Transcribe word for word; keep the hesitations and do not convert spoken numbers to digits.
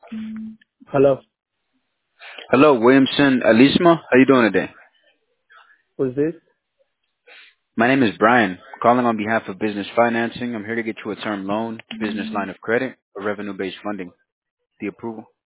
Hello. Hello, Williamson Alisma. How you doing today? Who's this? My name is Brian, calling on behalf of Business Financing. I'm here to get you a term loan, business line of credit, or revenue-based funding. The approval.